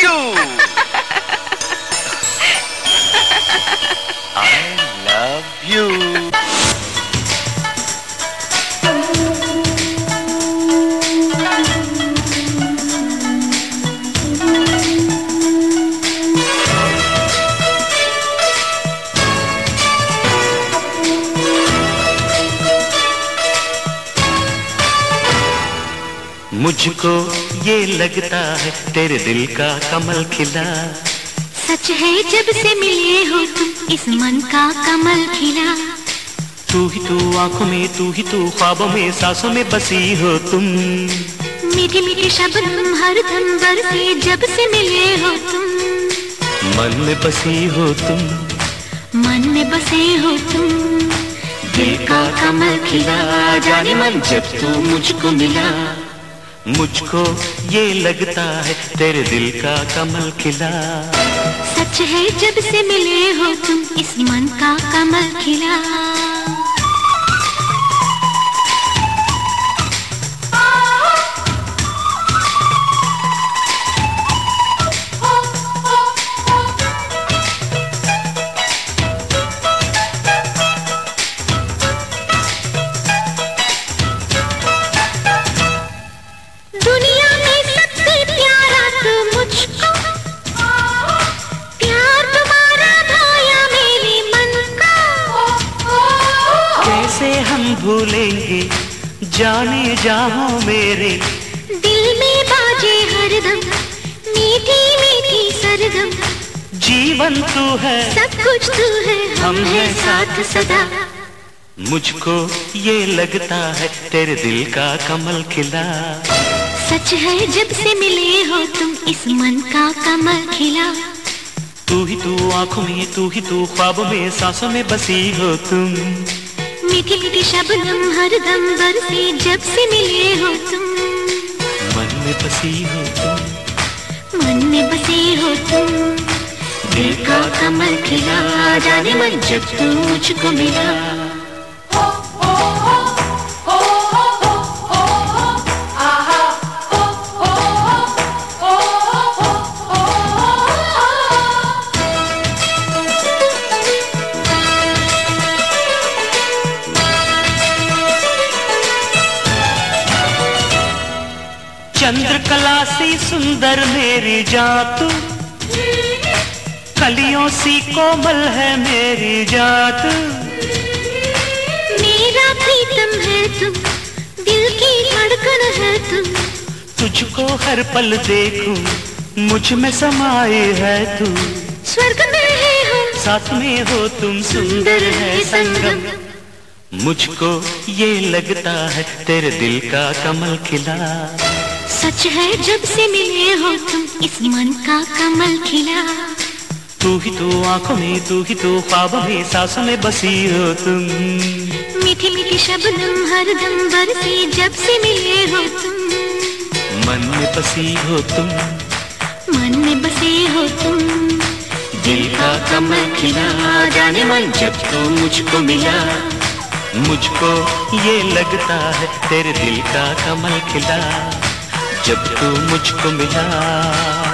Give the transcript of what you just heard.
you. I love you. मुझको ये लगता है तेरे दिल का कमल खिला। सच है जब से मिले हो तुम इस मन का कमल खिला। तू ही तू आंखों में, तू ही तू ख्वाबों में, सांसों में बसी हो तुम। मीठी मीठी शबनम हरदम बरसे जब से मिले हो तुम। मन में बसी हो तुम, मन में बसे हो तुम। दिल का कमल खिला जाने मन जब तू मुझको मिला। मुझको ये लगता है तेरे दिल का कमल खिला। सच है जब से मिले हो तुम इस मन का कमल खिला। भूलेंगे जाने जहां मेरे दिल में बाजे हरदम मीठी मीठी सरगम। जीवन तू है, सब कुछ तू है, हम है साथ सदा। मुझको ये लगता है तेरे दिल का कमल खिला। सच है जब से मिले हो तुम इस मन का कमल खिला। तू ही तू आंखों में, तू ही तू ख्वाबों में, सांसों में बसी हो तुम। मीठी मीठी शबनम हरदम बरसे जब से मिले हो तुम। मन में बसी हो तुम, मन में बसे हो तुम। दिल का कमल खिला जाने मन जब तू मुझको मिला। चंद्रकला सी सुंदर मेरी जात, कलियों सी कोमल है मेरी जात। मेरा प्रीतम है तुम, दिल की धड़कन है तुम। तुझको हर पल देखूं मुझ में समाए है तू। स्वर्ग में है हम, साथ में हो तुम, सुंदर है संगम। मुझको ये लगता है तेरे दिल का कमल खिला। सच है जब से मिले हो तुम इस मन का कमल खिला। तू ही तू आंखों में, तू ही तू ख्वाबों में, सांसों में बसी हो तुम। मीठी मीठी शबनम हरदम बरसे जब से मिले हो तुम। मन में बसी हो तुम, मन में बसे हो तुम। दिल का कमल खिला जाने मन जब तू मुझको मिला। मुझको ये लगता है तेरे दिल का कमल खिला जब तू मुझको मिला।